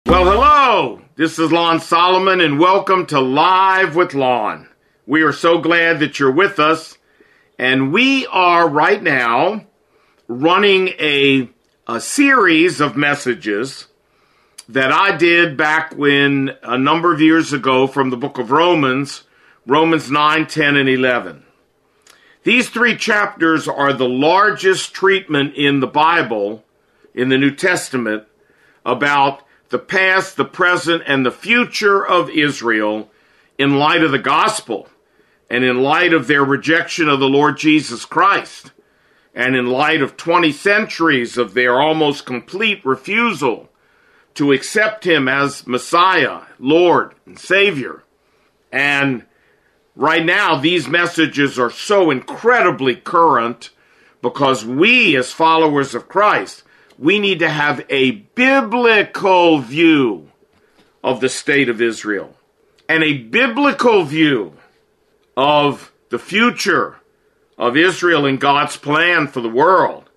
Well, hello! This is Lon Solomon, and welcome to Live with Lon. We are so glad that you're with us, and we are right now running a series of messages that I did back when, a number of years ago, from the book of Romans 9, 10, and 11. These three chapters are the largest treatment in the Bible, in the New Testament, about the past, the present, and the future of Israel in light of the gospel, and in light of their rejection of the Lord Jesus Christ, and in light of 20 centuries of their almost complete refusal to accept him as Messiah, Lord, and Savior. And right now, these messages are so incredibly current because we, as followers of Christ, we need to have a biblical view of the state of Israel and a biblical view of the future of Israel and God's plan for the world.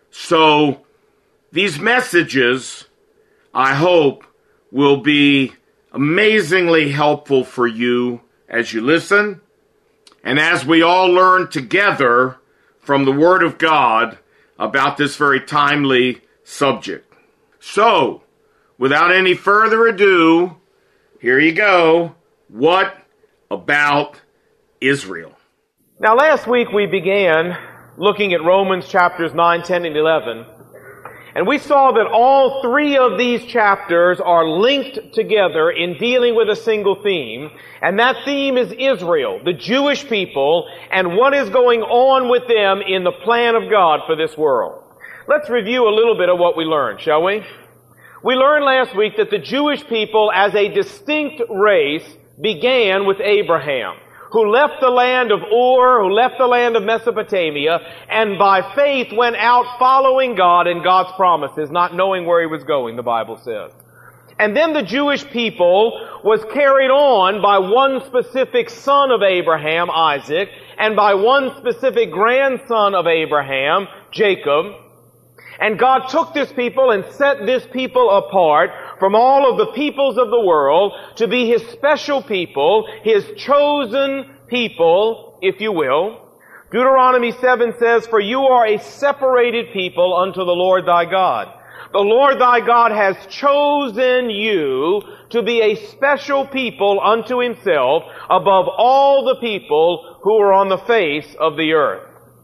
So these messages, I hope, will be amazingly helpful for you as you listen and as we all learn together from the Word of God about this very timely subject. So, without any further ado, here you go. What about Israel? Now, last week we began looking at Romans chapters 9, 10, and 11. And we saw that all three of these chapters are linked together in dealing with a single theme. And that theme is Israel, the Jewish people, and what is going on with them in the plan of God for this world. Let's review a little bit of what we learned, shall we? We learned last week that the Jewish people as a distinct race began with Abraham, who left the land of Ur, who left the land of Mesopotamia, and by faith went out following God and God's promises, not knowing where he was going, the Bible says. And then the Jewish people was carried on by one specific son of Abraham, Isaac, and by one specific grandson of Abraham, Jacob. And God took this people and set this people apart from all of the peoples of the world to be His special people, His chosen people, if you will. Deuteronomy 7 says, "For you are a separated people unto the Lord thy God." The Lord thy God has chosen you to be a special people unto Himself above all the people who are on the face of the earth.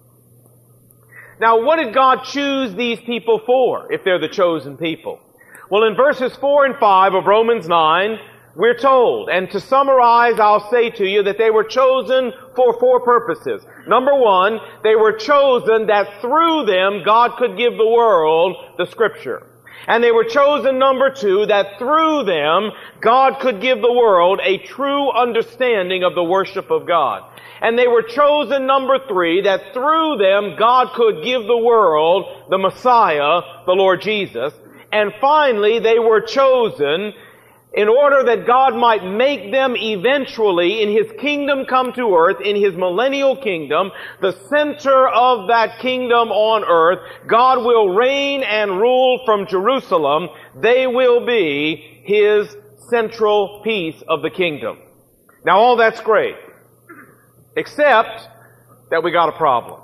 Now, what did God choose these people for, if they're the chosen people? Well, in verses 4 and 5 of Romans 9, we're told, and to summarize, I'll say to you that they were chosen for four purposes. Number one, they were chosen that through them God could give the world the Scripture. And they were chosen, number two, that through them God could give the world a true understanding of the worship of God. And they were chosen, number three, that through them God could give the world the Messiah, the Lord Jesus. And finally, they were chosen in order that God might make them eventually, in His kingdom come to earth, in His millennial kingdom, the center of that kingdom on earth. God will reign and rule from Jerusalem. They will be His central piece of the kingdom. Now, all that's great. Except that we got a problem.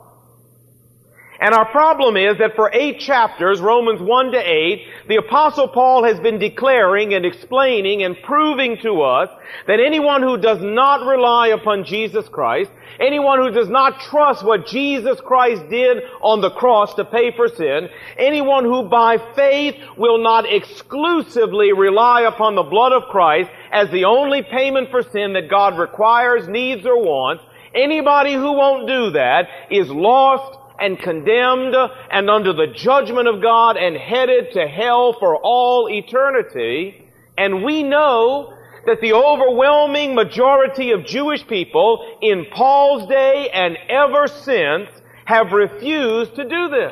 And our problem is that for 8 chapters, Romans 1 to 8, the Apostle Paul has been declaring and explaining and proving to us that anyone who does not rely upon Jesus Christ, anyone who does not trust what Jesus Christ did on the cross to pay for sin, anyone who by faith will not exclusively rely upon the blood of Christ as the only payment for sin that God requires, needs, or wants, anybody who won't do that is lost and condemned and under the judgment of God and headed to hell for all eternity. And we know that the overwhelming majority of Jewish people in Paul's day and ever since have refused to do this.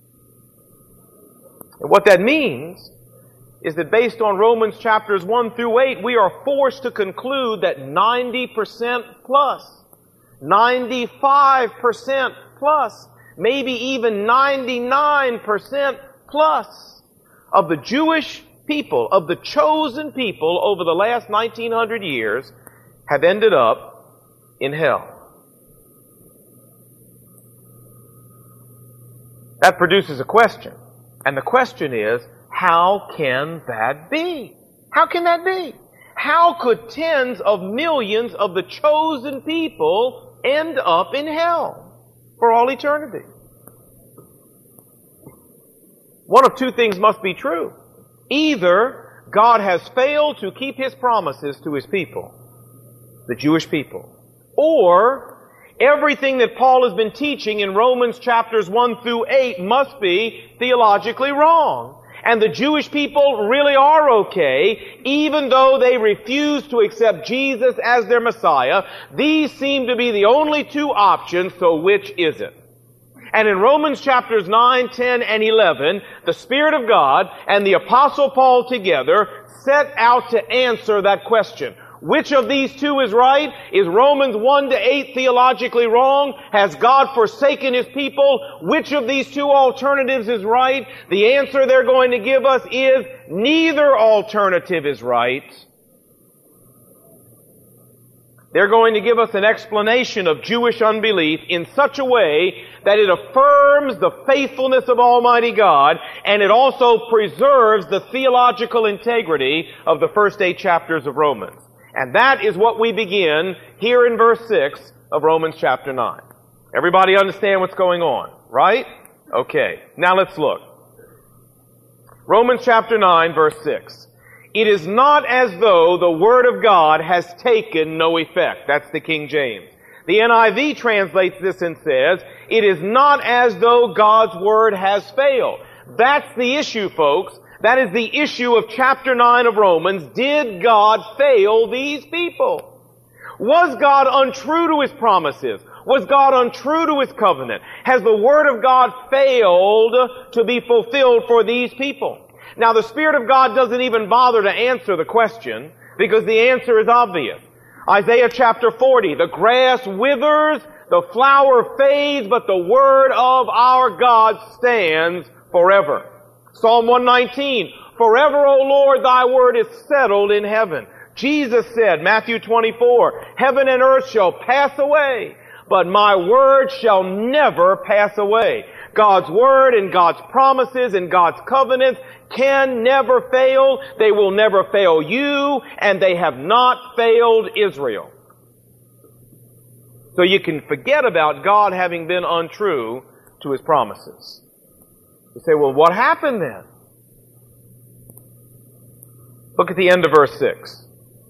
And what that means is that based on Romans chapters 1 through 8, we are forced to conclude that 90% plus, 95% plus, maybe even 99% plus of the Jewish people, of the chosen people over the last 1900 years, have ended up in hell. That produces a question. And the question is, how can that be? How can that be? How could tens of millions of the chosen people end up in hell for all eternity? One of two things must be true. Either God has failed to keep His promises to His people, the Jewish people, or everything that Paul has been teaching in Romans chapters 1 through 8 must be theologically wrong. And the Jewish people really are okay, even though they refuse to accept Jesus as their Messiah. These seem to be the only two options, so which is it? And in Romans chapters 9, 10, and 11, the Spirit of God and the Apostle Paul together set out to answer that question. Which of these two is right? Is Romans 1 to 8 theologically wrong? Has God forsaken His people? Which of these two alternatives is right? The answer they're going to give us is neither alternative is right. They're going to give us an explanation of Jewish unbelief in such a way that it affirms the faithfulness of Almighty God, and it also preserves the theological integrity of the first 8 chapters of Romans. And that is what we begin here in verse 6 of Romans chapter 9. Everybody understand what's going on, right? Okay, now let's look. Romans chapter 9, verse 6. It is not as though the Word of God has taken no effect. That's the King James. The NIV translates this and says, it is not as though God's Word has failed. That's the issue, folks. That is the issue of chapter 9 of Romans. Did God fail these people? Was God untrue to His promises? Was God untrue to His covenant? Has the Word of God failed to be fulfilled for these people? Now, the Spirit of God doesn't even bother to answer the question because the answer is obvious. Isaiah chapter 40, the grass withers, the flower fades, but the Word of our God stands forever. Psalm 119, forever, O Lord, Thy Word is settled in heaven. Jesus said, Matthew 24, heaven and earth shall pass away, but my word shall never pass away. God's Word and God's promises and God's covenants can never fail. They will never fail you, and they have not failed Israel. So you can forget about God having been untrue to His promises. You say, well, what happened then? Look at the end of verse 6.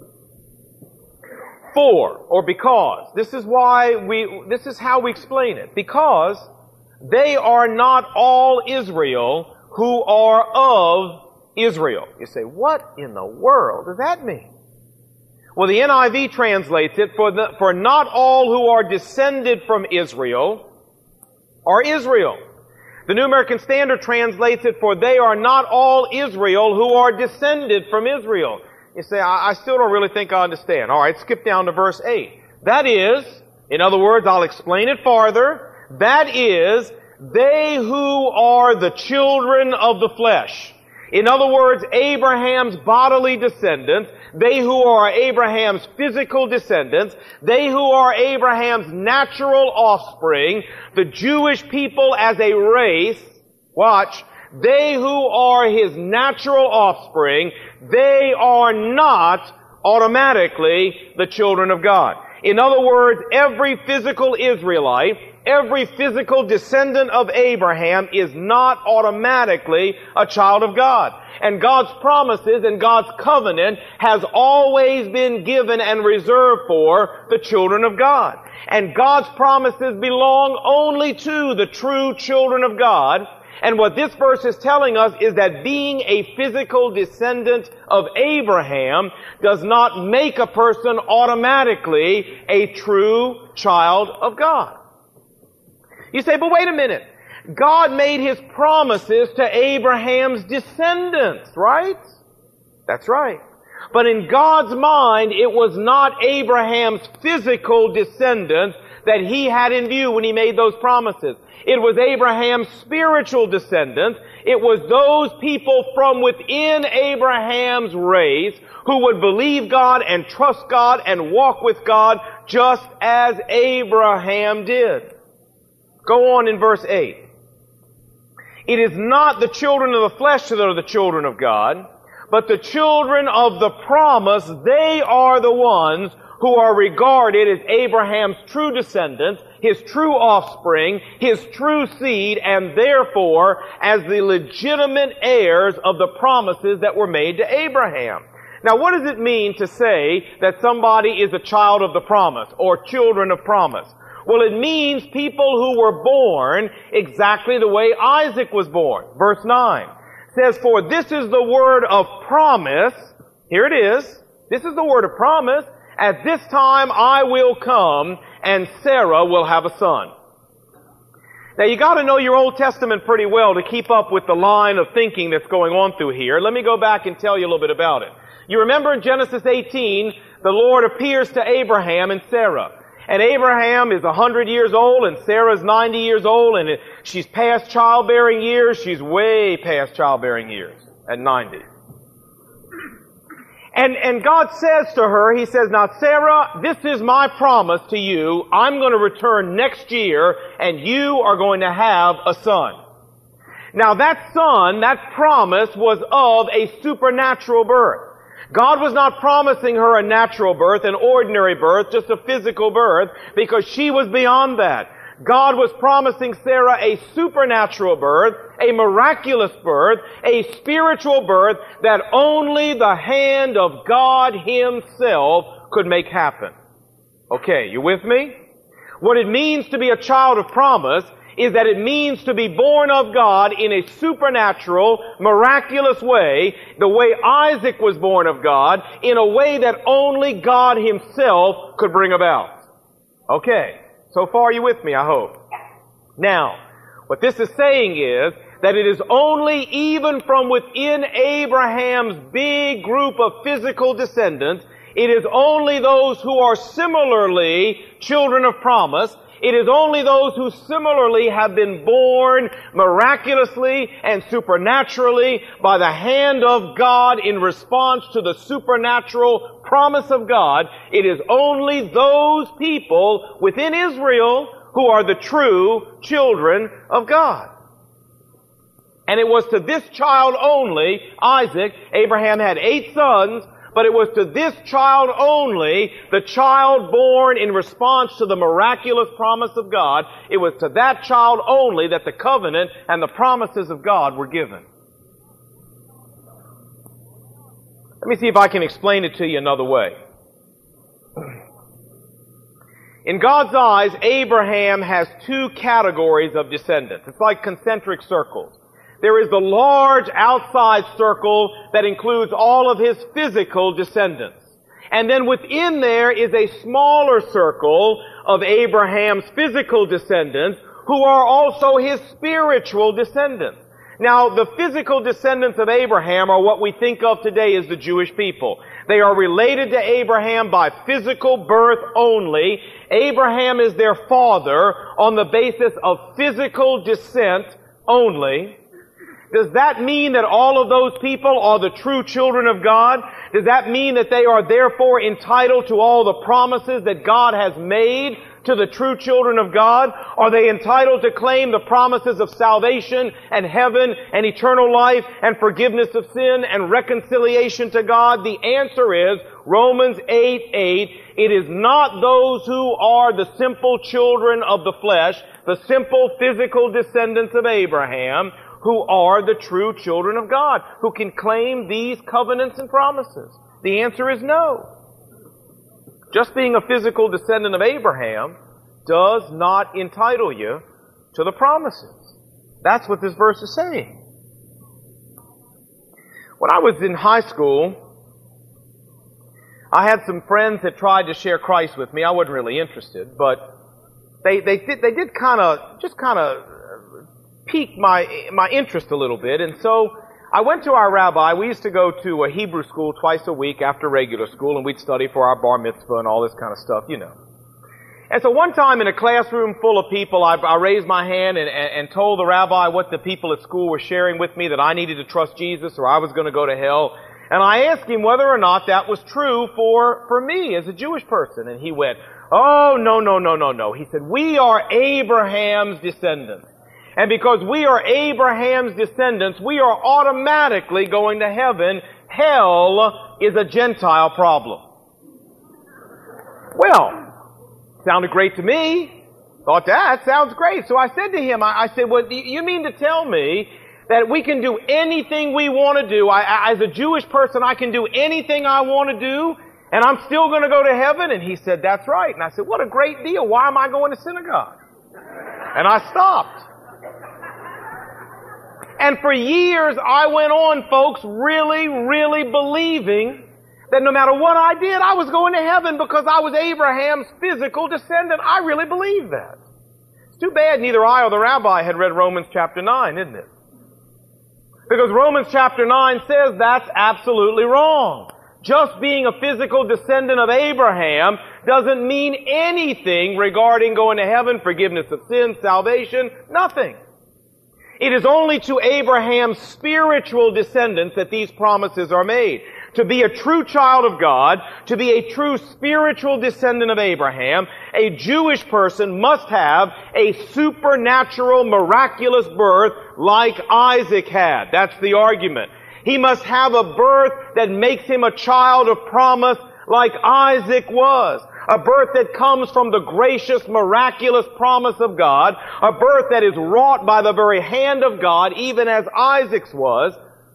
For, or because, this is how we explain it. Because they are not all Israel who are of Israel. You say, what in the world does that mean? Well, the NIV translates it, for not all who are descended from Israel are Israel. The New American Standard translates it, for they are not all Israel who are descended from Israel. You say, I still don't really think I understand. All right, skip down to verse 8. That is, in other words, I'll explain it farther. That is, they who are the children of the flesh. In other words, Abraham's bodily descendants, they who are Abraham's physical descendants, they who are Abraham's natural offspring, the Jewish people as a race, watch, they who are his natural offspring, they are not automatically the children of God. In other words, every physical Israelite, every physical descendant of Abraham is not automatically a child of God. And God's promises and God's covenant has always been given and reserved for the children of God. And God's promises belong only to the true children of God. And what this verse is telling us is that being a physical descendant of Abraham does not make a person automatically a true child of God. You say, but wait a minute. God made His promises to Abraham's descendants, right? That's right. But in God's mind, it was not Abraham's physical descendants that He had in view when He made those promises. It was Abraham's spiritual descendants. It was those people from within Abraham's race who would believe God and trust God and walk with God just as Abraham did. Go on in verse 8. It is not the children of the flesh that are the children of God, but the children of the promise, they are the ones who are regarded as Abraham's true descendants, his true offspring, his true seed, and therefore as the legitimate heirs of the promises that were made to Abraham. Now, what does it mean to say that somebody is a child of the promise or children of promise? Well, it means people who were born exactly the way Isaac was born. Verse 9 says, "For this is the word of promise." Here it is. This is the word of promise. "At this time I will come, and Sarah will have a son." Now, you got to know your Old Testament pretty well to keep up with the line of thinking that's going on through here. Let me go back and tell you a little bit about it. You remember in Genesis 18, the Lord appears to Abraham and Sarah. And Abraham is 100 years old, and Sarah's 90 years old, and she's past childbearing years. She's way past childbearing years at 90. And God says to her, He says, "Now Sarah, this is my promise to you. I'm going to return next year, and you are going to have a son." Now that son, that promise was of a supernatural birth. God was not promising her a natural birth, an ordinary birth, just a physical birth, because she was beyond that. God was promising Sarah a supernatural birth, a miraculous birth, a spiritual birth that only the hand of God Himself could make happen. Okay, you with me? What it means to be a child of promise is that it means to be born of God in a supernatural, miraculous way, the way Isaac was born of God, in a way that only God Himself could bring about. Okay, so far are you with me, I hope? Now, what this is saying is that it is only even from within Abraham's big group of physical descendants, it is only those who are similarly children of promise, it is only those who similarly have been born miraculously and supernaturally by the hand of God in response to the supernatural promise of God. It is only those people within Israel who are the true children of God. And it was to this child only, Isaac, Abraham had 8 sons, but it was to this child only, the child born in response to the miraculous promise of God, it was to that child only that the covenant and the promises of God were given. Let me see if I can explain it to you another way. In God's eyes, Abraham has 2 categories of descendants. It's like concentric circles. There is the large outside circle that includes all of his physical descendants. And then within there is a smaller circle of Abraham's physical descendants who are also his spiritual descendants. Now, the physical descendants of Abraham are what we think of today as the Jewish people. They are related to Abraham by physical birth only. Abraham is their father on the basis of physical descent only. Does that mean that all of those people are the true children of God? Does that mean that they are therefore entitled to all the promises that God has made to the true children of God? Are they entitled to claim the promises of salvation and heaven and eternal life and forgiveness of sin and reconciliation to God? The answer is Romans 8:8. It is not those who are the simple children of the flesh, the simple physical descendants of Abraham, who are the true children of God, who can claim these covenants and promises. The answer is no. Just being a physical descendant of Abraham does not entitle you to the promises. That's what this verse is saying. When I was in high school, I had some friends that tried to share Christ with me. I wasn't really interested, but they did kind of piqued my interest a little bit, and so I went to our rabbi. We used to go to a Hebrew school twice a week after regular school, and we'd study for our bar mitzvah and all this kind of stuff, you know. And so one time in a classroom full of people, I raised my hand and told the rabbi what the people at school were sharing with me, that I needed to trust Jesus or I was going to go to hell. And I asked him whether or not that was true for me as a Jewish person. And he went, "Oh, no. He said, "We are Abraham's descendants. And because we are Abraham's descendants, we are automatically going to heaven. Hell is a Gentile problem." Well, sounded great to me. Thought that sounds great. So I said to him, I said, "Well, you mean to tell me that we can do anything we want to do? As a Jewish person, I can do anything I want to do, and I'm still going to go to heaven?" And he said, "That's right." And I said, "What a great deal. Why am I going to synagogue?" And I stopped. And for years, I went on, folks, really believing that no matter what I did, I was going to heaven because I was Abraham's physical descendant. I really believed that. It's too bad neither I or the rabbi had read Romans chapter 9, isn't it? Because Romans chapter 9 says that's absolutely wrong. Just being a physical descendant of Abraham doesn't mean anything regarding going to heaven, forgiveness of sins, salvation, nothing. It is only to Abraham's spiritual descendants that these promises are made. To be a true child of God, to be a true spiritual descendant of Abraham, a Jewish person must have a supernatural, miraculous birth like Isaac had. That's the argument. He must have a birth that makes him a child of promise like Isaac was. A birth that comes from the gracious, miraculous promise of God. A birth that is wrought by the very hand of God, even as Isaac's was.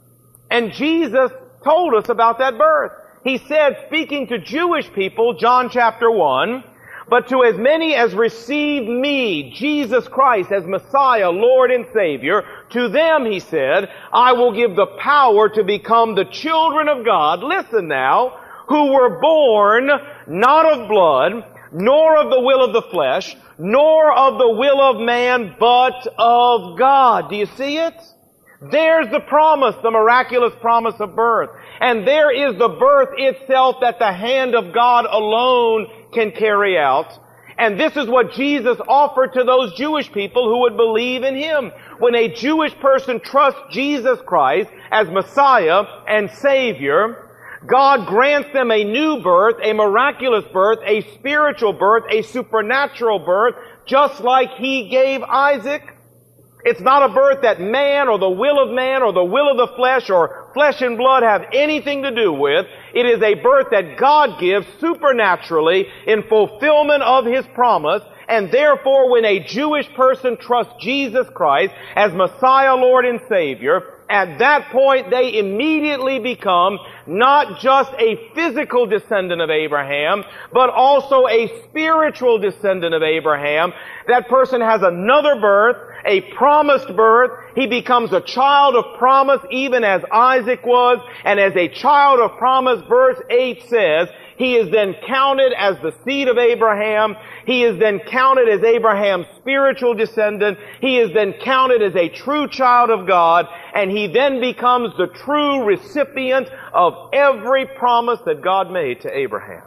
And Jesus told us about that birth. He said, speaking to Jewish people, John chapter 1, "But to as many as receive me, Jesus Christ, as Messiah, Lord and Savior, to them," he said, "I will give the power to become the children of God," listen now, "who were born not of blood, nor of the will of the flesh, nor of the will of man, but of God." Do you see it? There's the promise, the miraculous promise of birth. And there is the birth itself that the hand of God alone can carry out. And this is what Jesus offered to those Jewish people who would believe in Him. When a Jewish person trusts Jesus Christ as Messiah and Savior, God grants them a new birth, a miraculous birth, a spiritual birth, a supernatural birth, just like He gave Isaac. It's not a birth that man or the will of man or the will of the flesh or flesh and blood have anything to do with. It is a birth that God gives supernaturally in fulfillment of His promise. And therefore, when a Jewish person trusts Jesus Christ as Messiah, Lord, and Savior, at that point they immediately become not just a physical descendant of Abraham, but also a spiritual descendant of Abraham. That person has another birth, a promised birth. He becomes a child of promise even as Isaac was. And as a child of promise, verse 8 says, he is then counted as the seed of Abraham. He is then counted as Abraham's spiritual descendant. He is then counted as a true child of God. And he then becomes the true recipient of every promise that God made to Abraham.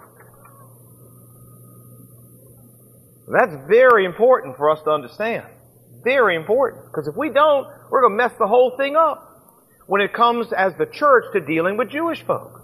That's very important for us to understand. Very important. Because if we don't, we're going to mess the whole thing up when it comes as the church to dealing with Jewish folks.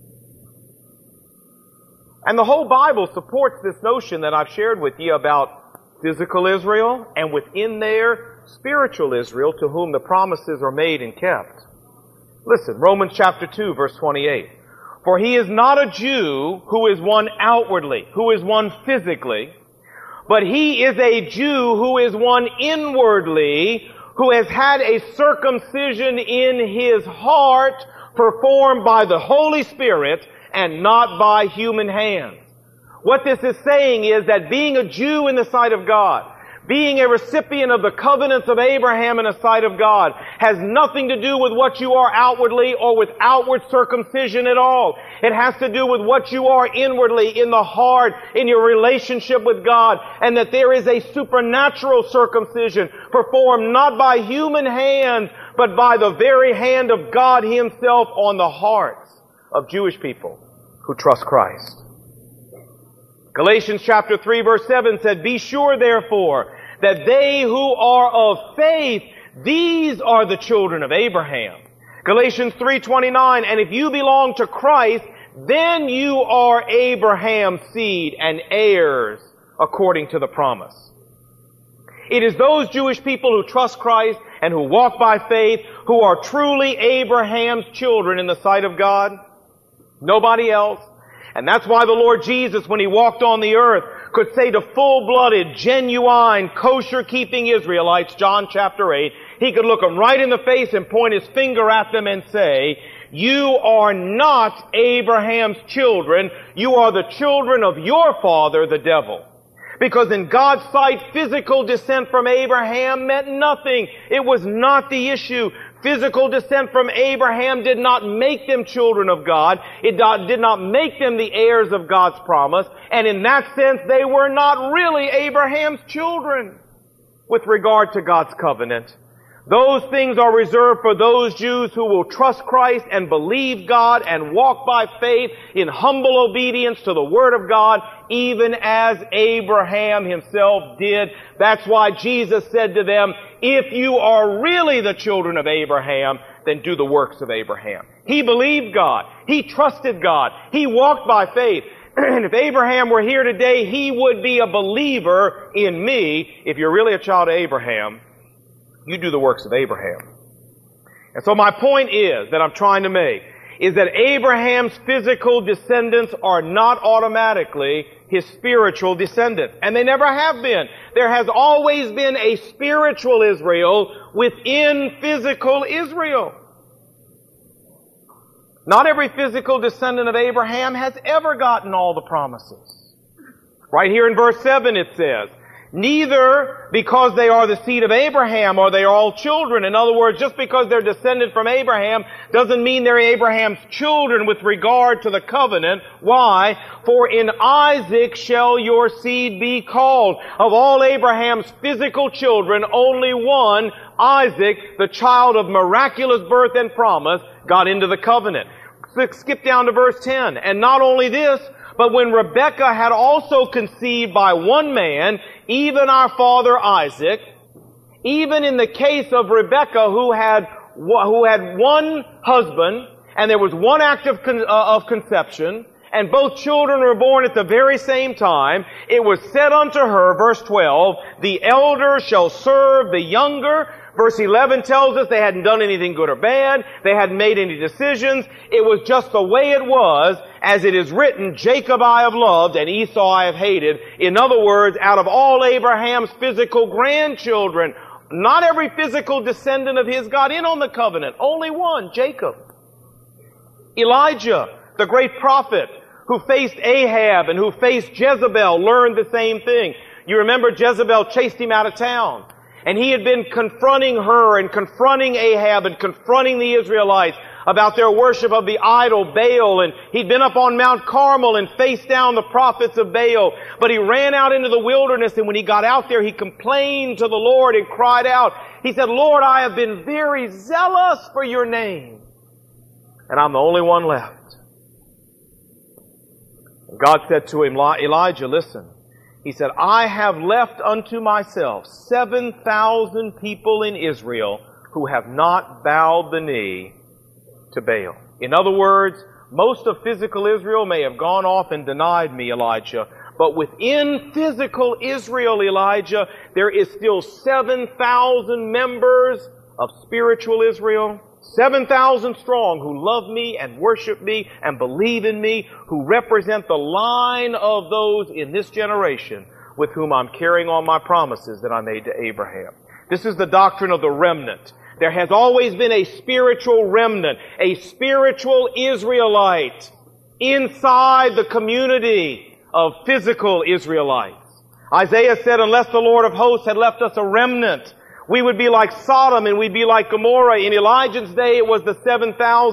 And the whole Bible supports this notion that I've shared with you about physical Israel and within there, spiritual Israel to whom the promises are made and kept. Listen, Romans chapter 2, verse 28. "For he is not a Jew who is one outwardly, who is one physically, but he is a Jew who is one inwardly, who has had a circumcision in his heart performed by the Holy Spirit and not by human hands." What this is saying is that being a Jew in the sight of God, being a recipient of the covenants of Abraham in the sight of God, has nothing to do with what you are outwardly or with outward circumcision at all. It has to do with what you are inwardly, in the heart, in your relationship with God, and that there is a supernatural circumcision performed not by human hands, but by the very hand of God Himself on the hearts of Jewish people who trust Christ. Galatians chapter 3 verse 7 said, "Be sure therefore that they who are of faith, these are the children of Abraham." Galatians 3:29, "And if you belong to Christ, then you are Abraham's seed and heirs according to the promise." It is those Jewish people who trust Christ and who walk by faith who are truly Abraham's children in the sight of God. Nobody else. And that's why the Lord Jesus, when He walked on the earth, could say to full-blooded, genuine, kosher-keeping Israelites, John chapter 8, He could look them right in the face and point His finger at them and say, "You are not Abraham's children. You are the children of your father, the devil." Because in God's sight, physical descent from Abraham meant nothing. It was not the issue. Physical descent from Abraham did not make them children of God. It did not make them the heirs of God's promise. And in that sense, they were not really Abraham's children with regard to God's covenant. Those things are reserved for those Jews who will trust Christ and believe God and walk by faith in humble obedience to the Word of God, even as Abraham himself did. That's why Jesus said to them, "If you are really the children of Abraham, then do the works of Abraham." He believed God. He trusted God. He walked by faith. And if Abraham were here today, he would be a believer in me. If you're really a child of Abraham, you do the works of Abraham. And so my point is, that I'm trying to make, is that Abraham's physical descendants are not automatically his spiritual descendants. And they never have been. There has always been a spiritual Israel within physical Israel. Not every physical descendant of Abraham has ever gotten all the promises. Right here in verse 7 it says, "Neither because they are the seed of Abraham are they all children." In other words, just because they're descended from Abraham doesn't mean they're Abraham's children with regard to the covenant. Why? "For in Isaac shall your seed be called." Of all Abraham's physical children, only one, Isaac, the child of miraculous birth and promise, got into the covenant. Skip down to verse 10. "And not only this, but when Rebekah had also conceived by one man, even our father Isaac," even in the case of Rebekah who had one husband, and there was one act of conception, and both children were born at the very same time, "it was said unto her," verse 12, "the elder shall serve the younger." Verse 11 tells us they hadn't done anything good or bad. They hadn't made any decisions. It was just the way it was. As it is written, "Jacob I have loved and Esau I have hated." In other words, out of all Abraham's physical grandchildren, not every physical descendant of his got in on the covenant. Only one, Jacob. Elijah, the great prophet who faced Ahab and who faced Jezebel, learned the same thing. You remember Jezebel chased him out of town. And he had been confronting her and confronting Ahab and confronting the Israelites about their worship of the idol Baal. And he'd been up on Mount Carmel and faced down the prophets of Baal. But he ran out into the wilderness, and when he got out there, he complained to the Lord and cried out. He said, "Lord, I have been very zealous for your name, and I'm the only one left." And God said to him, "Elijah, listen." He said, "I have left unto myself 7,000 people in Israel who have not bowed the knee to Baal." In other words, most of physical Israel may have gone off and denied me, Elijah, but within physical Israel, Elijah, there is still 7,000 members of spiritual Israel, 7,000 strong, who love me and worship me and believe in me, who represent the line of those in this generation with whom I'm carrying on my promises that I made to Abraham. This is the doctrine of the remnant. There has always been a spiritual remnant, a spiritual Israelite inside the community of physical Israelites. Isaiah said, "Unless the Lord of hosts had left us a remnant, we would be like Sodom and we'd be like Gomorrah." In Elijah's day, it was the 7,000.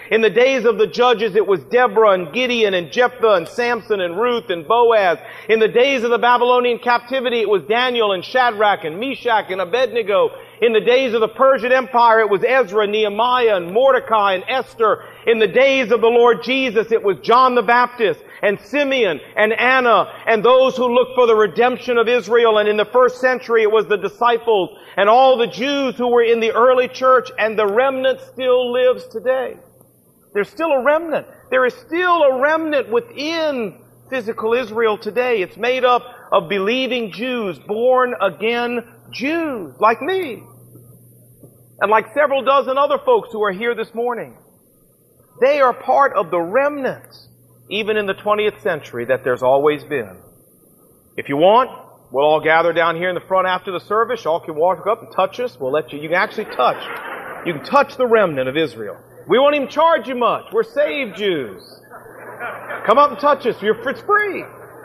In the days of the judges, it was Deborah and Gideon and Jephthah and Samson and Ruth and Boaz. In the days of the Babylonian captivity, it was Daniel and Shadrach and Meshach and Abednego. In the days of the Persian Empire, it was Ezra, Nehemiah, and Mordecai and Esther. In the days of the Lord Jesus, it was John the Baptist and Simeon and Anna and those who looked for the redemption of Israel. And in the first century, it was the disciples and all the Jews who were in the early church, and the remnant still lives today. There's still a remnant. There is still a remnant within physical Israel today. It's made up of believing Jews, born again Jews, like me, and like several dozen other folks who are here this morning. They are part of the remnant, even in the 20th century, that there's always been. If you want, we'll all gather down here in the front after the service. Y'all can walk up and touch us. We'll let you. You can actually touch. You can touch the remnant of Israel. We won't even charge you much. We're saved Jews. Come up and touch us. It's free.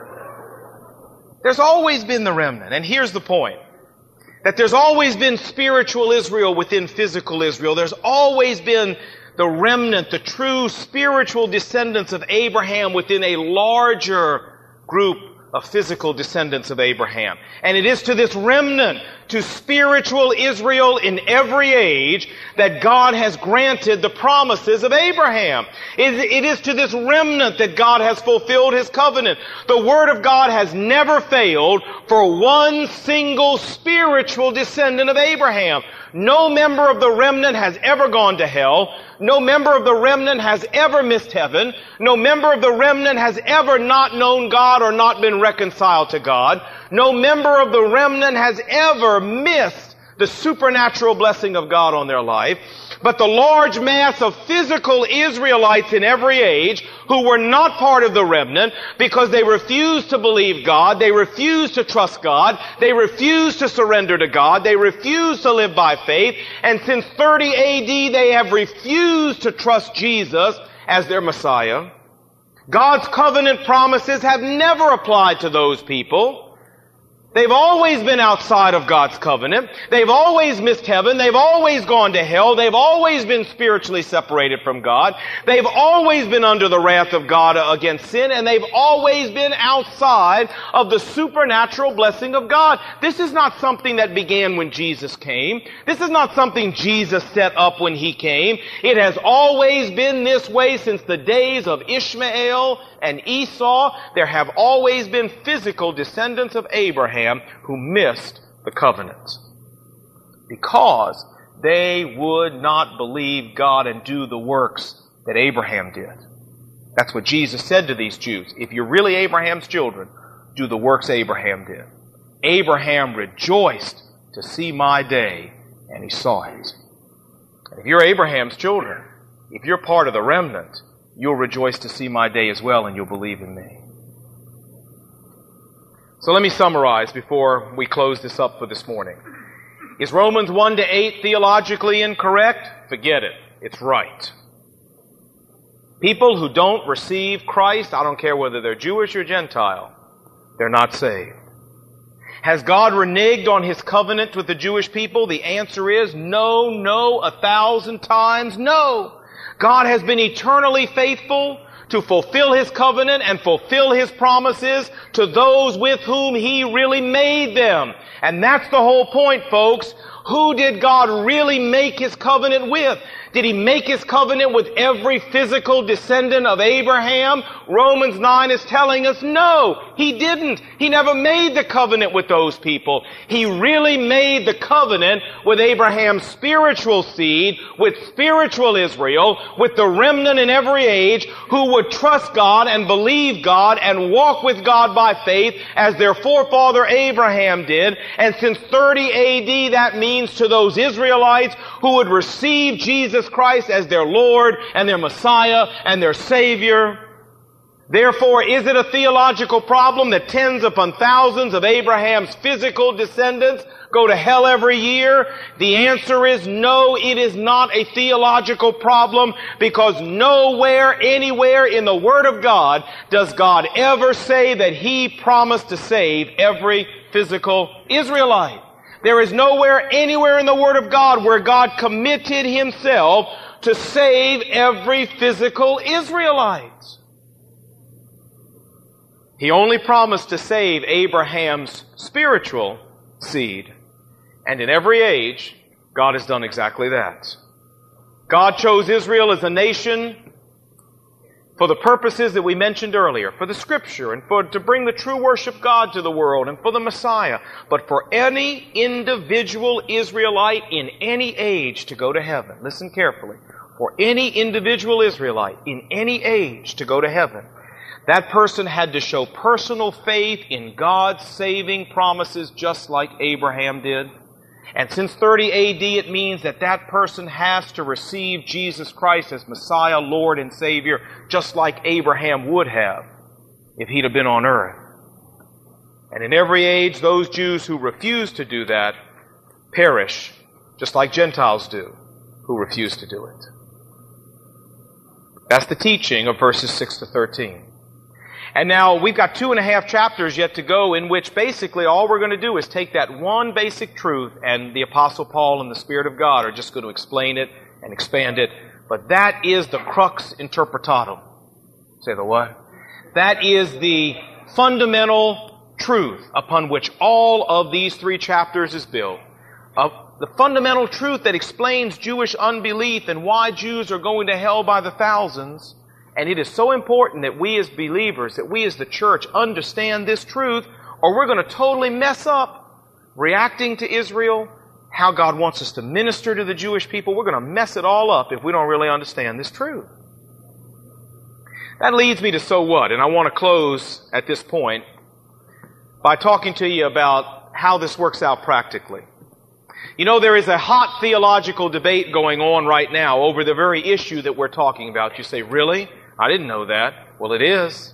There's always been the remnant. And here's the point. That there's always been spiritual Israel within physical Israel. There's always been the remnant, the true spiritual descendants of Abraham within a larger group of physical descendants of Abraham. And it is to this remnant, to spiritual Israel in every age, that God has granted the promises of Abraham. It is to this remnant that God has fulfilled His covenant. The Word of God has never failed for one single spiritual descendant of Abraham. No member of the remnant has ever gone to hell. No member of the remnant has ever missed heaven. No member of the remnant has ever not known God or not been reconciled to God. No member of the remnant has ever missed the supernatural blessing of God on their life. But the large mass of physical Israelites in every age who were not part of the remnant because they refused to believe God, they refused to trust God, they refused to surrender to God, they refused to live by faith, and since 30 AD they have refused to trust Jesus as their Messiah. God's covenant promises have never applied to those people. They've always been outside of God's covenant. They've always missed heaven. They've always gone to hell. They've always been spiritually separated from God. They've always been under the wrath of God against sin, and they've always been outside of the supernatural blessing of God. This is not something that began when Jesus came. This is not something Jesus set up when He came. It has always been this way since the days of Ishmael and Esau. There have always been physical descendants of Abraham who missed the covenant because they would not believe God and do the works that Abraham did. That's what Jesus said to these Jews. If you're really Abraham's children, do the works Abraham did. Abraham rejoiced to see my day, and he saw it. And if you're Abraham's children, if you're part of the remnant, you'll rejoice to see my day as well, and you'll believe in me. So let me summarize before we close this up for this morning. Is Romans 1-8 theologically incorrect? Forget it. It's right. People who don't receive Christ, I don't care whether they're Jewish or Gentile, they're not saved. Has God reneged on His covenant with the Jewish people? The answer is no, 1,000 times no. God has been eternally faithful to fulfill His covenant and fulfill His promises to those with whom He really made them. And that's the whole point, folks. Who did God really make His covenant with? Did He make His covenant with every physical descendant of Abraham? Romans 9 is telling us no, He didn't. He never made the covenant with those people. He really made the covenant with Abraham's spiritual seed, with spiritual Israel, with the remnant in every age who would trust God and believe God and walk with God by faith as their forefather Abraham did. And since 30 AD, that means to those Israelites who would receive Jesus Christ as their Lord and their Messiah and their Savior. Therefore, is it a theological problem that tens upon thousands of Abraham's physical descendants go to hell every year? The answer is no, it is not a theological problem, because nowhere, anywhere in the Word of God does God ever say that He promised to save every physical Israelite. There is nowhere, anywhere in the Word of God where God committed Himself to save every physical Israelite. He only promised to save Abraham's spiritual seed. And in every age, God has done exactly that. God chose Israel as a nation for the purposes that we mentioned earlier, for the Scripture, and to bring the true worship God to the world, and for the Messiah. But for any individual Israelite in any age to go to heaven, listen carefully, for any individual Israelite in any age to go to heaven, that person had to show personal faith in God's saving promises just like Abraham did. And since 30 AD, it means that that person has to receive Jesus Christ as Messiah, Lord, and Savior, just like Abraham would have if he'd have been on earth. And in every age, those Jews who refuse to do that perish, just like Gentiles do, who refuse to do it. That's the teaching of verses 6 to 13. And now we've got 2.5 chapters yet to go in which basically all we're going to do is take that one basic truth, and the Apostle Paul and the Spirit of God are just going to explain it and expand it. But that is the crux interpretatum. Say the what? That is the fundamental truth upon which all of these 3 chapters is built. The fundamental truth that explains Jewish unbelief and why Jews are going to hell by the thousands. And it is so important that we as believers, that we as the church understand this truth, or we're going to totally mess up reacting to Israel, how God wants us to minister to the Jewish people. We're going to mess it all up if we don't really understand this truth. That leads me to so what? And I want to close at this point by talking to you about how this works out practically. You know, there is a hot theological debate going on right now over the very issue that we're talking about. You say, really? I didn't know that. Well, it is.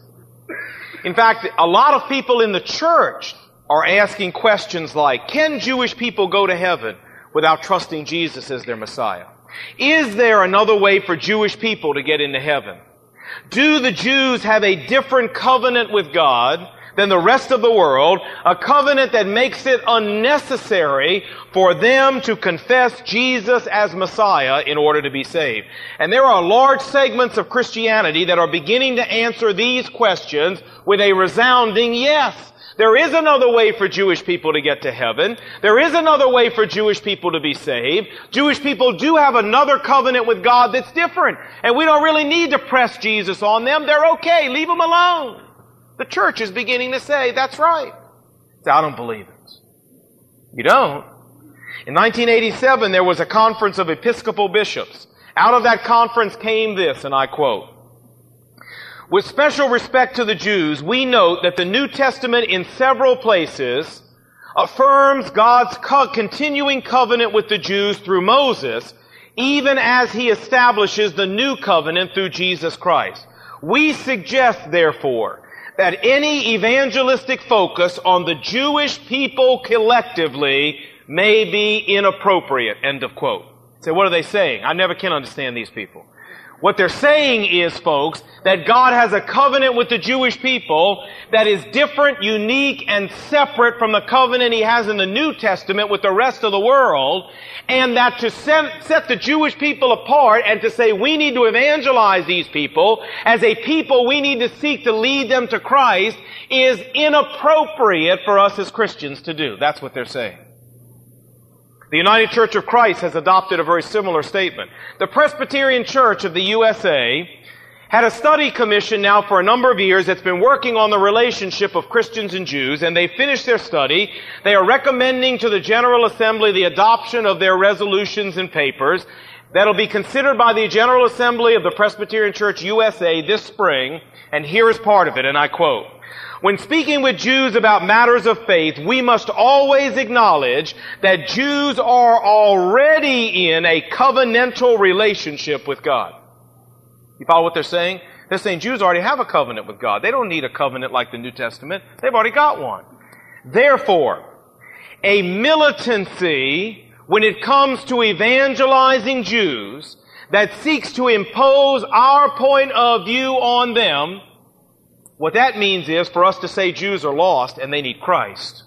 In fact, a lot of people in the church are asking questions like, can Jewish people go to heaven without trusting Jesus as their Messiah? Is there another way for Jewish people to get into heaven? Do the Jews have a different covenant with God than the rest of the world, a covenant that makes it unnecessary for them to confess Jesus as Messiah in order to be saved? And there are large segments of Christianity that are beginning to answer these questions with a resounding yes. There is another way for Jewish people to get to heaven. There is another way for Jewish people to be saved. Jewish people do have another covenant with God that's different. And we don't really need to press Jesus on them. They're okay. Leave them alone. The church is beginning to say, that's right. So I don't believe it. You don't? In 1987, there was a conference of Episcopal bishops. Out of that conference came this, and I quote, with special respect to the Jews, we note that the New Testament in several places affirms God's continuing covenant with the Jews through Moses, even as he establishes the new covenant through Jesus Christ. We suggest, therefore, that any evangelistic focus on the Jewish people collectively may be inappropriate. End of quote. So what are they saying? I never can understand these people. What they're saying is, folks, that God has a covenant with the Jewish people that is different, unique, and separate from the covenant He has in the New Testament with the rest of the world, and that to set the Jewish people apart and to say we need to evangelize these people, as a people we need to seek to lead them to Christ, is inappropriate for us as Christians to do. That's what they're saying. The United Church of Christ has adopted a very similar statement. The Presbyterian Church of the USA had a study commission now for a number of years that's been working on the relationship of Christians and Jews, and they finished their study. They are recommending to the General Assembly the adoption of their resolutions and papers that'll be considered by the General Assembly of the Presbyterian Church USA this spring, and here is part of it, and I quote, when speaking with Jews about matters of faith, we must always acknowledge that Jews are already in a covenantal relationship with God. You follow what they're saying? They're saying Jews already have a covenant with God. They don't need a covenant like the New Testament. They've already got one. Therefore, a militancy when it comes to evangelizing Jews that seeks to impose our point of view on them, what that means is for us to say Jews are lost and they need Christ,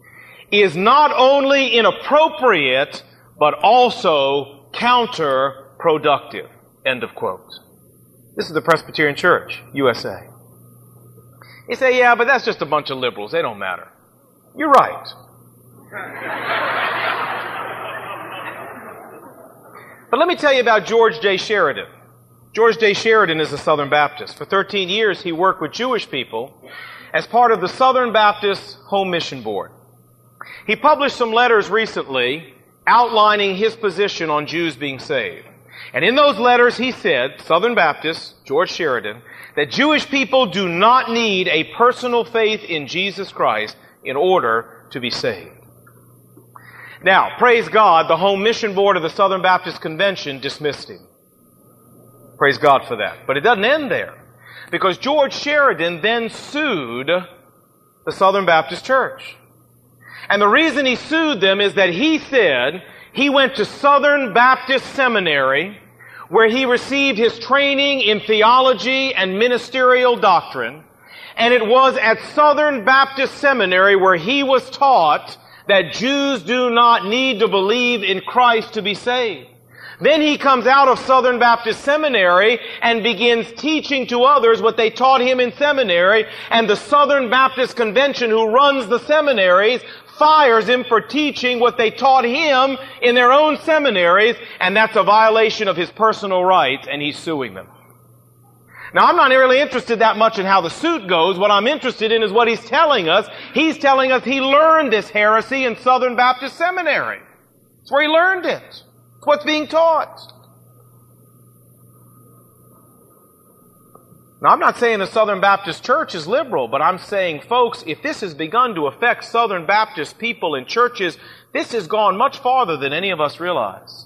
is not only inappropriate, but also counter productive. End of quote. This is the Presbyterian Church, USA. You say, yeah, but that's just a bunch of liberals. They don't matter. You're right. But let me tell you about George J. Sheridan. George J. Sheridan is a Southern Baptist. For 13 years, he worked with Jewish people as part of the Southern Baptist Home Mission Board. He published some letters recently outlining his position on Jews being saved. And in those letters, he said, Southern Baptist, George Sheridan, that Jewish people do not need a personal faith in Jesus Christ in order to be saved. Now, praise God, the Home Mission Board of the Southern Baptist Convention dismissed him. Praise God for that. But it doesn't end there, because George Sheridan then sued the Southern Baptist Church. And the reason he sued them is that he said he went to Southern Baptist Seminary, where he received his training in theology and ministerial doctrine, and it was at Southern Baptist Seminary where he was taught that Jews do not need to believe in Christ to be saved. Then he comes out of Southern Baptist Seminary and begins teaching to others what they taught him in seminary, and the Southern Baptist Convention, who runs the seminaries, fires him for teaching what they taught him in their own seminaries, and that's a violation of his personal rights, and he's suing them. Now, I'm not really interested that much in how the suit goes. What I'm interested in is what he's telling us. He's telling us he learned this heresy in Southern Baptist Seminary. It's where he learned it. It's what's being taught. Now, I'm not saying the Southern Baptist Church is liberal, but I'm saying, folks, if this has begun to affect Southern Baptist people in churches, this has gone much farther than any of us realize.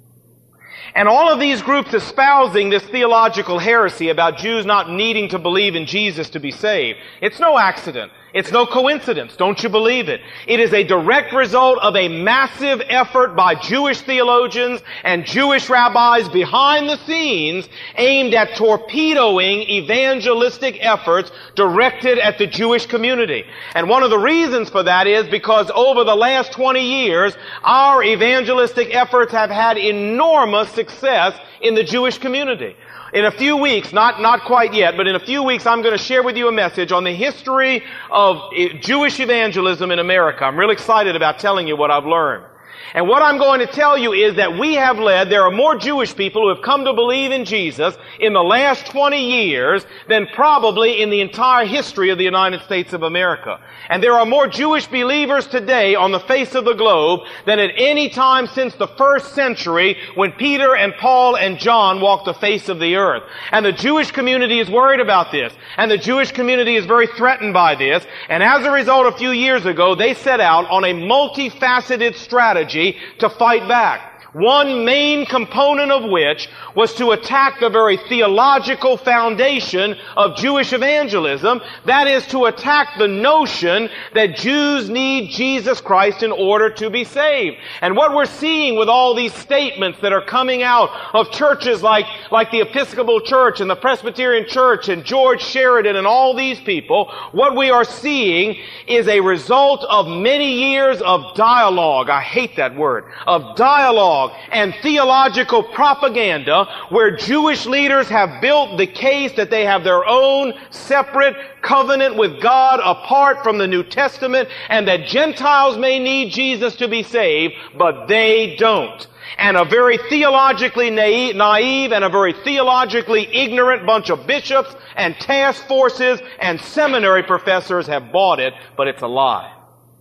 And all of these groups espousing this theological heresy about Jews not needing to believe in Jesus to be saved, it's no accident. It's no coincidence. Don't you believe it? It is a direct result of a massive effort by Jewish theologians and Jewish rabbis behind the scenes aimed at torpedoing evangelistic efforts directed at the Jewish community. And one of the reasons for that is because over the last 20 years, our evangelistic efforts have had enormous success in the Jewish community. In a few weeks, not quite yet, but in a few weeks, I'm going to share with you a message on the history of Jewish evangelism in America. I'm real excited about telling you what I've learned. And what I'm going to tell you is that there are more Jewish people who have come to believe in Jesus in the last 20 years than probably in the entire history of the United States of America. And there are more Jewish believers today on the face of the globe than at any time since the first century when Peter and Paul and John walked the face of the earth. And the Jewish community is worried about this. And the Jewish community is very threatened by this. And as a result, a few years ago, they set out on a multifaceted strategy to fight back. One main component of which was to attack the very theological foundation of Jewish evangelism. That is, to attack the notion that Jews need Jesus Christ in order to be saved. And what we're seeing with all these statements that are coming out of churches like the Episcopal Church and the Presbyterian Church and George Sheridan and all these people, what we are seeing is a result of many years of dialogue. I hate that word. Of dialogue and theological propaganda, where Jewish leaders have built the case that they have their own separate covenant with God apart from the New Testament, and that Gentiles may need Jesus to be saved, but they don't. And a very theologically naive and a very theologically ignorant bunch of bishops and task forces and seminary professors have bought it, but it's a lie.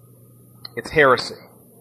It's heresy.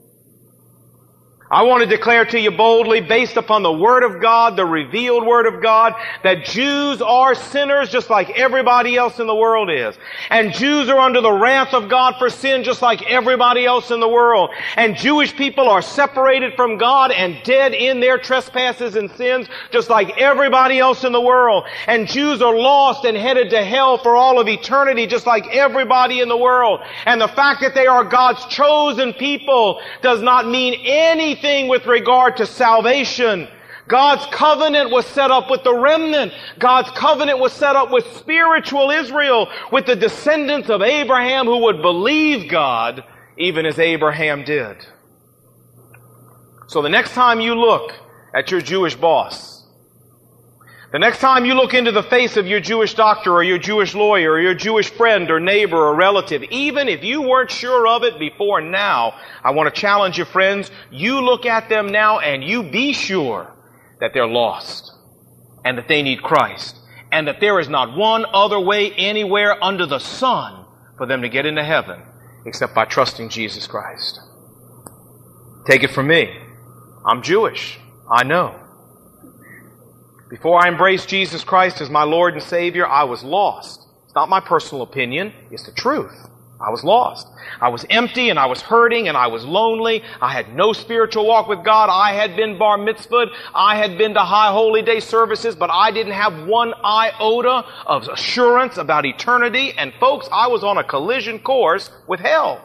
I want to declare to you boldly, based upon the Word of God, the revealed Word of God, that Jews are sinners just like everybody else in the world is. And Jews are under the wrath of God for sin just like everybody else in the world. And Jewish people are separated from God and dead in their trespasses and sins just like everybody else in the world. And Jews are lost and headed to hell for all of eternity just like everybody in the world. And the fact that they are God's chosen people does not mean anything with regard to salvation. God's covenant was set up with the remnant. God's covenant was set up with spiritual Israel, with the descendants of Abraham who would believe God, even as Abraham did. So the next time you look at your Jewish boss. The next time you look into the face of your Jewish doctor or your Jewish lawyer or your Jewish friend or neighbor or relative, even if you weren't sure of it before now, I want to challenge you, friends, you look at them now and you be sure that they're lost and that they need Christ and that there is not one other way anywhere under the sun for them to get into heaven except by trusting Jesus Christ. Take it from me. I'm Jewish. I know. Before I embraced Jesus Christ as my Lord and Savior, I was lost. It's not my personal opinion. It's the truth. I was lost. I was empty and I was hurting and I was lonely. I had no spiritual walk with God. I had been bar mitzvahed. I had been to high holy day services, but I didn't have one iota of assurance about eternity. And folks, I was on a collision course with hell.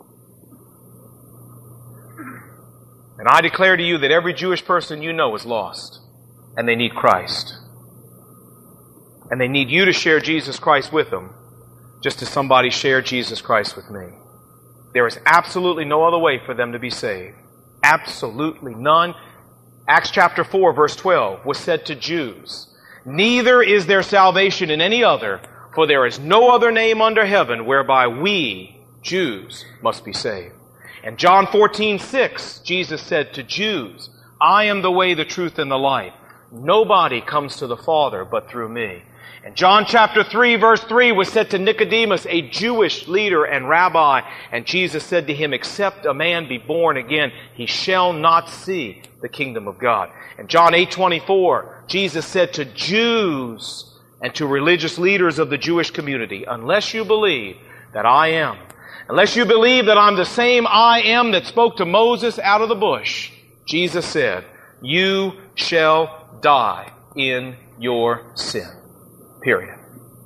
And I declare to you that every Jewish person you know is lost. And they need Christ. And they need you to share Jesus Christ with them, just as somebody shared Jesus Christ with me. There is absolutely no other way for them to be saved. Absolutely none. Acts chapter 4, verse 12 was said to Jews, "Neither is there salvation in any other, for there is no other name under heaven whereby we, Jews, must be saved." And John 14:6, Jesus said to Jews, "I am the way, the truth, and the life. Nobody comes to the Father but through me." And John chapter 3 verse 3 was said to Nicodemus, a Jewish leader and rabbi. And Jesus said to him, "Except a man be born again, he shall not see the kingdom of God." And John 8:24, Jesus said to Jews and to religious leaders of the Jewish community, "Unless you believe that I am, unless you believe that I'm the same I am that spoke to Moses out of the bush," Jesus said, "you shall die in your sin." Period.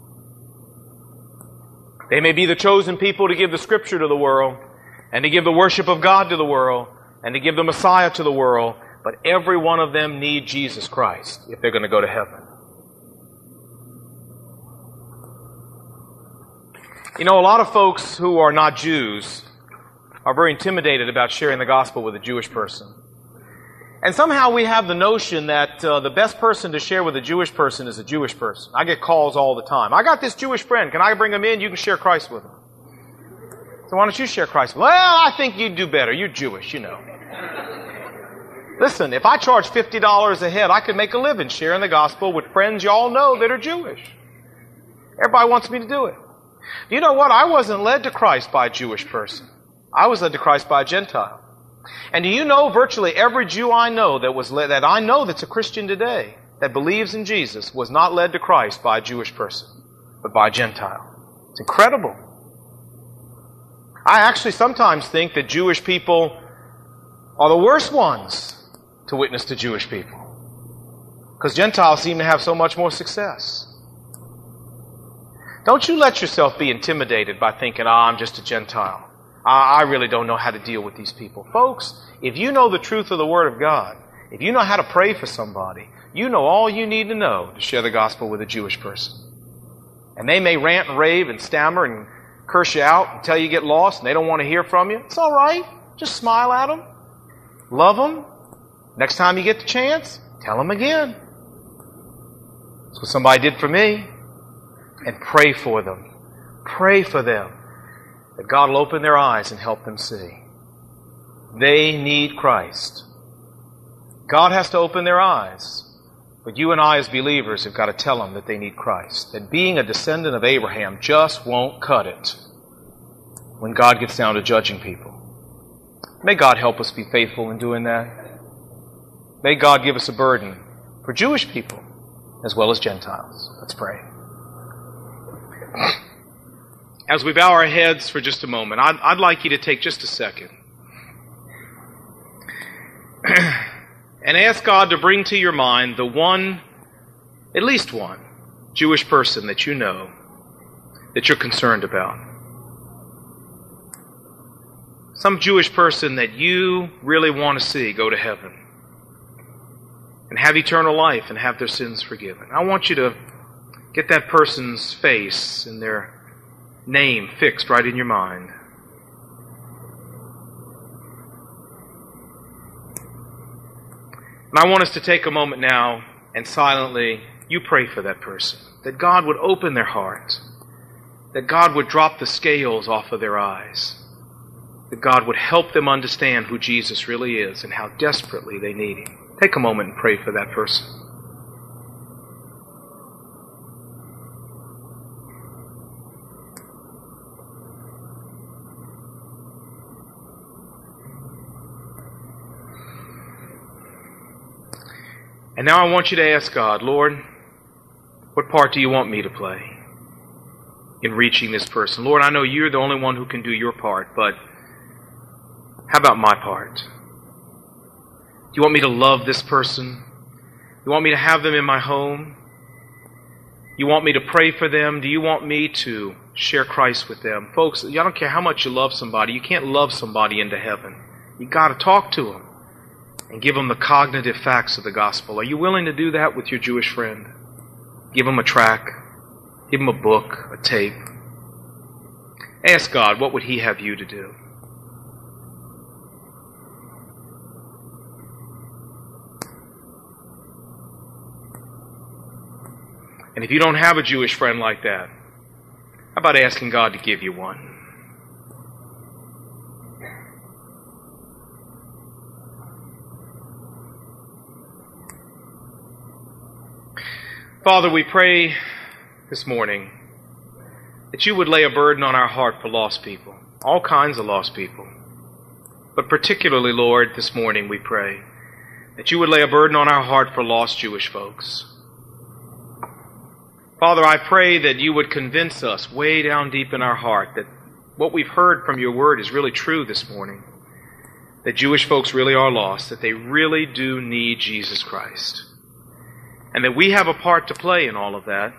They may be the chosen people to give the Scripture to the world, and to give the worship of God to the world, and to give the Messiah to the world, but every one of them need Jesus Christ if they're going to go to heaven. You know, a lot of folks who are not Jews are very intimidated about sharing the gospel with a Jewish person. And somehow we have the notion that the best person to share with a Jewish person is a Jewish person. I get calls all the time. "I got this Jewish friend. Can I bring him in? You can share Christ with him." So why don't you share Christ with him? "Well, I think you'd do better. You're Jewish, you know." Listen, if I charge $50 a head, I could make a living sharing the gospel with friends y'all know that are Jewish. Everybody wants me to do it. You know what? I wasn't led to Christ by a Jewish person. I was led to Christ by a Gentile. And do you know virtually every Jew I know that I know that's a Christian today, that believes in Jesus, was not led to Christ by a Jewish person, but by a Gentile. It's incredible. I actually sometimes think that Jewish people are the worst ones to witness to Jewish people, because Gentiles seem to have so much more success. Don't you let yourself be intimidated by thinking, I'm just a Gentile. I really don't know how to deal with these people. Folks, if you know the truth of the Word of God, if you know how to pray for somebody, you know all you need to know to share the gospel with a Jewish person. And they may rant and rave and stammer and curse you out until you get lost and they don't want to hear from you. It's all right. Just smile at them. Love them. Next time you get the chance, tell them again. That's what somebody did for me. And pray for them. Pray for them, that God will open their eyes and help them see. They need Christ. God has to open their eyes. But you and I as believers have got to tell them that they need Christ. That being a descendant of Abraham just won't cut it when God gets down to judging people. May God help us be faithful in doing that. May God give us a burden for Jewish people as well as Gentiles. Let's pray. As we bow our heads for just a moment, I'd like you to take just a second and ask God to bring to your mind the one, at least one, Jewish person that you know, that you're concerned about. Some Jewish person that you really want to see go to heaven and have eternal life and have their sins forgiven. I want you to get that person's face and their name fixed right in your mind. And I want us to take a moment now and silently, you pray for that person, that God would open their heart, that God would drop the scales off of their eyes, that God would help them understand who Jesus really is and how desperately they need Him. Take a moment and pray for that person. And now I want you to ask God, Lord, what part do you want me to play in reaching this person? Lord, I know you're the only one who can do your part, but how about my part? Do you want me to love this person? You want me to have them in my home? You want me to pray for them? Do you want me to share Christ with them? Folks, I don't care how much you love somebody. You can't love somebody into heaven. You got to talk to them and give them the cognitive facts of the gospel. Are you willing to do that with your Jewish friend? Give them a track. Give them a book, a tape. Ask God, what would He have you to do? And if you don't have a Jewish friend like that, how about asking God to give you one? Father, we pray this morning that you would lay a burden on our heart for lost people, all kinds of lost people. But particularly, Lord, this morning we pray that you would lay a burden on our heart for lost Jewish folks. Father, I pray that you would convince us way down deep in our heart that what we've heard from your word is really true this morning, that Jewish folks really are lost, that they really do need Jesus Christ, and that we have a part to play in all of that.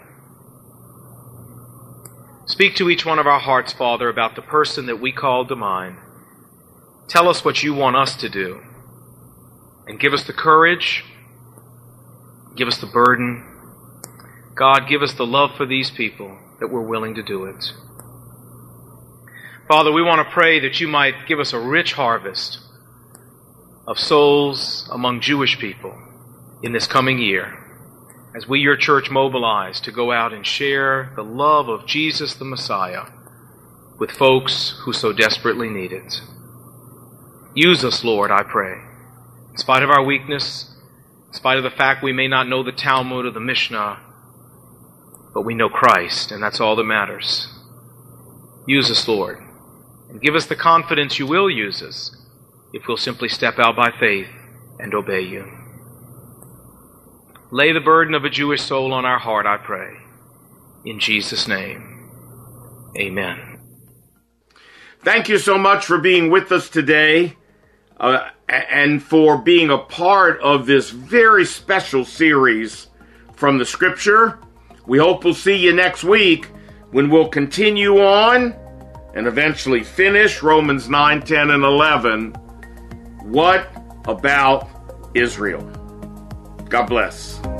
Speak to each one of our hearts, Father, about the person that we call to mind. Tell us what you want us to do, and give us the courage, give us the burden. God, give us the love for these people that we're willing to do it. Father, we want to pray that you might give us a rich harvest of souls among Jewish people in this coming year, as we, your church, mobilize to go out and share the love of Jesus the Messiah with folks who so desperately need it. Use us, Lord, I pray, in spite of our weakness, in spite of the fact we may not know the Talmud or the Mishnah, but we know Christ, and that's all that matters. Use us, Lord, and give us the confidence you will use us if we'll simply step out by faith and obey you. Lay the burden of a Jewish soul on our heart, I pray. In Jesus' name, amen. Thank you so much for being with us today and for being a part of this very special series from the Scripture. We hope we'll see you next week when we'll continue on and eventually finish Romans 9, 10, and 11. What about Israel? God bless.